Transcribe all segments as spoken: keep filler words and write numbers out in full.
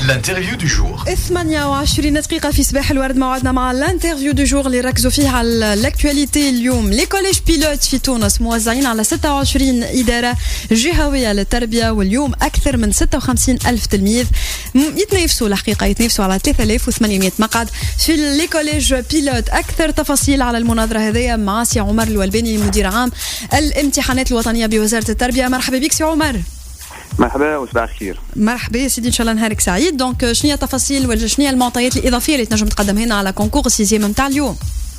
الانترفيو دو جور. ثمانية وعشرين دقيقة في صباح الورد، موعدنا مع الانترفيو دو جور اللي ركزوا فيه على الاكtualité اليوم. لي كوليج بيلوت في تونس موزعين على ستة وعشرين إدارة جهوية للتربية، واليوم أكثر من ستة وخمسين ألف تلميذ يتنافسوا الحقيقة يتنافسوا على ثلاثة آلاف وثمانمائة مقعد في لي كوليج بيلوت. أكثر تفاصيل على المناظرة هذه مع سي عمر الولباني مدير عام الامتحانات الوطنية بوزارة التربية. مرحبا بك سي عمر. مرحبا وصباح الخير. مرحبا سيدي، ان شاء الله نهارك سعيد. دونك شنو هي التفاصيل ولا شنو هي المعطيات الاضافيه اللي تنجم تقدمها لنا على كونكور السيزيام نتاع اليوم؟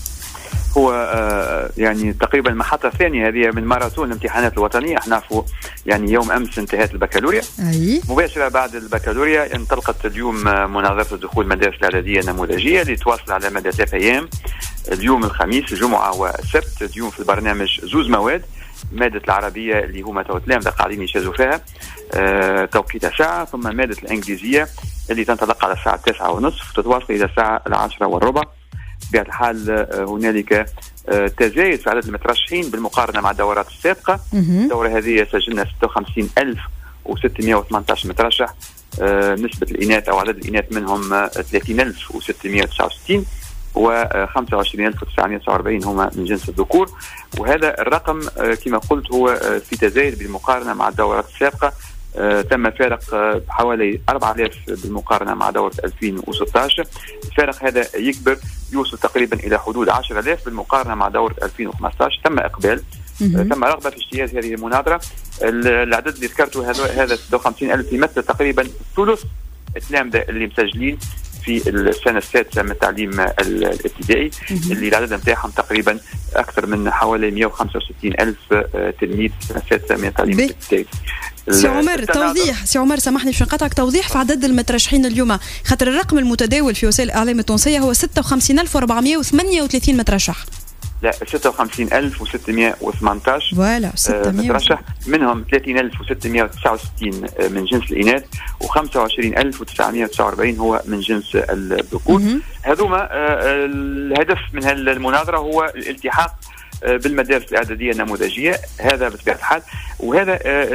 هو آه يعني تقريبا المحطه الثانيه هذه من ماراثون الامتحانات الوطنيه. احنا نعرفوا يعني يوم امس انتهت البكالوريا، اي مباشره بعد البكالوريا انطلقت اليوم مناظره الدخول المدارس الاعداديه النموذجيه اللي تواصل على مدى ثلاث ايام، اليوم الخميس الجمعه والسبت. اليوم في البرنامج زوز مواد، مادة العربية اللي هما تو التلامذة قاعدين يجازوا فيها أه توقيتها ساعة، ثم مادة الإنجليزية اللي تنطلق على الساعة التاسعة ونصف وتتواصل إلى الساعة العاشرة والربع. بطبيعة الحال أه هنالك أه تزايد في عدد المترشحين بالمقارنة مع الدورات السابقة. الدورة هذه سجلنا ستة وخمسين ألف وستمائة وثمانية عشر مترشح، أه نسبة الإناث أو عدد الإناث منهم ثلاثين ألف وستمائة وتسعة وستين وخمسة وعشرين ألف وتسعمائة وتسعة وأربعين هما من جنس الذكور. وهذا الرقم كما قلت هو في تزايد بالمقارنة مع الدورات السابقة. تم فارق حوالي أربعة آلاف بالمقارنة مع دورة ألفين وستة عشر. الفارق هذا يكبر يوصل تقريبا إلى حدود عشرة آلاف بالمقارنة مع دورة ألفين وخمسة عشر. تم إقبال، تم رغبة في اجتياز هذه المناظرة. العدد اللي ذكرته هذا هذا ستة وخمسين ألف يمثل تقريبا ثلث التلامذة اللي مسجلين في السنة السادسة من التعليم الابتدائي، اللي العدد نتاعهم تقريبا أكثر من حوالي مئة وخمسة وستين ألف تلميذ في السنة السادسة من التعليم الابتدائي. سي عمر توضيح، سي عمر سامحني باش نقطعك، توضيح في عدد المترشحين اليوم، خاطر الرقم المتداول في وسائل الإعلام التونسية هو ستة وخمسين ألف وأربعمائة وثمانية وثلاثين مترشح. لا، ستة وخمسين ألف وستمائة وثمانية عشر فوالا مترشح، منهم ثلاثين ألف وستمائة وتسعة وستين من جنس الإناث وخمسة وعشرين ألف وتسعمائة وتسعة وأربعين هو من جنس الذكور. هذوما الهدف من المناظرة هو الالتحاق بالمدارس الإعدادية النموذجية، هذا بطبيعة الحال. وهذا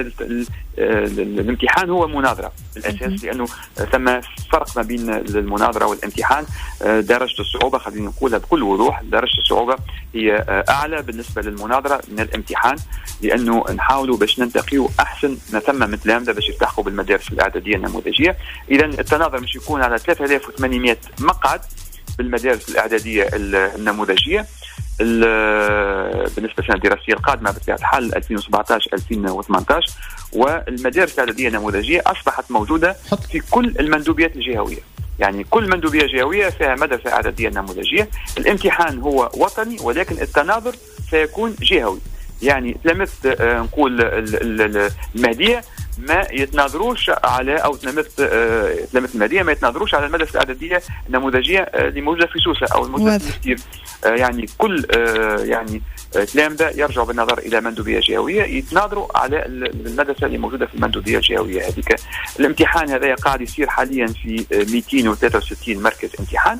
الامتحان هو مناظرة بالأساس، لأنه ثم فرق ما بين المناظرة والامتحان. درجة الصعوبة خلينا نقولها بكل وضوح، درجة الصعوبة هي أعلى بالنسبة للمناظرة من الامتحان، لأنه نحاولوا باش ننتقيوا أحسن ما ثم من تلامذة باش يلتحقوا بالمدارس الإعدادية النموذجية. إذا التناظر مش يكون على ثلاثة آلاف وثمانمائة مقعد بالمدارس الإعدادية النموذجية. بالنسبة للسنة الدراسية القادمة بطبيعة الحال ألفين وسبعة عشر ألفين وثمانية عشر، والمدارس الإعدادية النموذجية أصبحت موجودة في كل المندوبيات الجهوية، يعني كل مندوبية جهوية فيها مدرسة إعدادية نموذجية. الامتحان هو وطني ولكن التناظر سيكون جهوي، يعني تلامذة نقول المهدية ما يتناظروش على او تلامذة تلامذة المهدية ما يتناظروش على المدرسة الإعدادية النموذجية اللي موجودة في سوسة او الموجودة في مستير. يعني كل يعني تلامذة يرجعوا بالنظر الى مندوبية جهوية يتناظروا على المدرسة اللي موجودة في المندوبية الجهوية هذيك. الامتحان هذا قاعد يصير حاليا في مئتين وثلاثة وستين مركز امتحان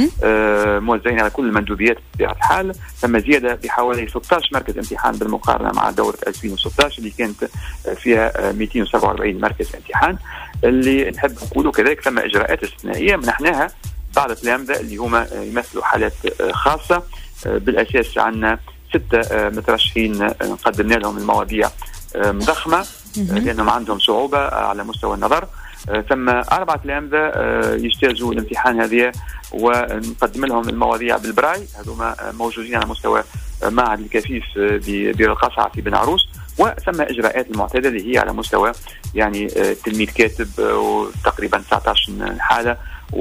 موزعين على كل المندوبيات بطبيعة الحال. ثم زيادة بحوالي ستة عشر مركز امتحان بالمقارنة مع دورة ألفين وستة عشر اللي كانت فيها مئتين وسبعة وأربعين مركز امتحان. اللي نحب نقوله كذلك ثم إجراءات استثنائية منحناها بعض التلامذة اللي هما يمثلوا حالات خاصة. بالأساس عندنا ستة مترشحين قدمنا لهم المواضيع مضخمة لأنهم عندهم صعوبة على مستوى النظر. ثم أربعة تلامذة يجتازوا الامتحان هذه ونقدم لهم المواضيع بالبراي، هذوما موجودين على مستوى معهد الكفيف ببير القصعة في بن عروس. وثم إجراءات المعتادة اللي هي على مستوى يعني تلميذ كاتب وتقريبا تسعة عشر حالة،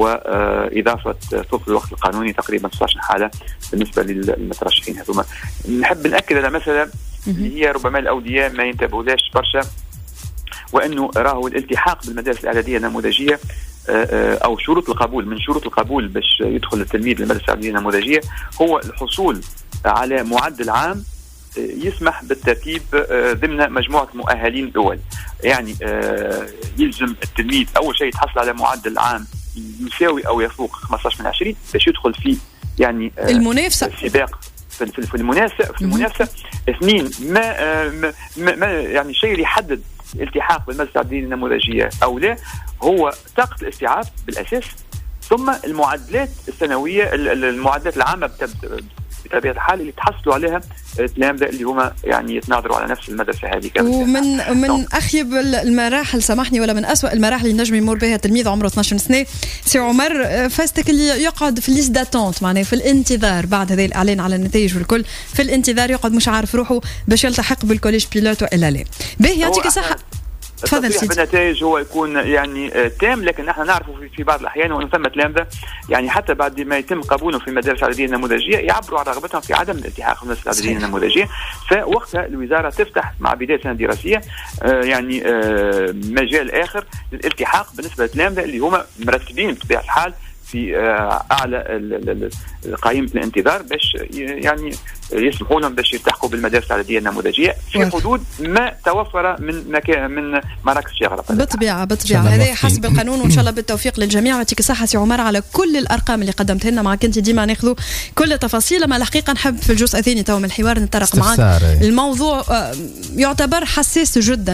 وإضافة طفل الوقت القانوني تقريبا تسعة عشر حالة بالنسبة للمترشحين هذوما. نحب نأكد على مسألة اللي هي ربما الأولياء ما ينتبهولاش برشا، وأنه راهو الالتحاق بالمدارس الإعدادية النموذجية أو شروط القبول، من شروط القبول باش يدخل التلميذ للمدرسة الإعدادية النموذجية هو الحصول على معدل عام يسمح بالترتيب ضمن مجموعة مؤهلين الأول. يعني يلزم التلميذ أول شيء يتحصل على معدل عام يساوي أو يفوق خمسة عشر من عشرين باش يدخل في يعني المنافسة السباق في المنافسة في المنافسة. اثنين ما, ما, ما يعني الشيء اللي يحدد الالتحاق بالمدرسه التعليميه النموذجيه او لا هو طاقه الاستيعاب بالاساس، ثم المعدلات السنويه المعدلات العامه بطبيعه الحال اللي تحصلوا عليها التلامذه اللي هما يعني يتناظروا على نفس المدرسه هذه. ومن من اخيب المراحل سامحني ولا من أسوأ المراحل اللي نجم يمر بها تلميذ عمره اثناش سنه سي عمر، فاستك اللي يقعد في الليست داتونت معناه في الانتظار بعد هذا الاعلان على النتائج والكل، في الانتظار يقعد مش عارف روحه باش يلتحق بالكوليج بيلوت والا لا. باهي يعطيك الصحه. تفضل سيدي. بالنتائج هو يكون يعني تام، لكن نحن نعرفوا في بعض الاحيان وان ثم تلامذه يعني حتى بعد ما يتم قبولهم في المدارس الاعداديه النموذجيه يعبروا عن رغبتهم في عدم الالتحاق في المدارس الاعداديه النموذجيه، فوقتها الوزاره تفتح مع بدايه سنه دراسيه يعني مجال اخر للالتحاق بالنسبه للتلامذه اللي هما مرتبين بطبيعه الحال في اعلى قائمه الانتظار باش يعني يسمحوا لهم باش يلتحقوا بالمدارس الاعداديه النموذجيه في حدود ما توفر من مكان من مراكز شغله. بالطبيعه بالطبيعه هذا حسب القانون، وان شاء الله بالتوفيق للجميع. ويعطيك الصحه سي عمر على كل الارقام اللي قدمتها لنا معك انت، ديما ناخذوا كل التفاصيل. اما الحقيقه نحب في الجزء الثاني تو من الحوار نتطرق معك الموضوع يعتبر حساس جدا.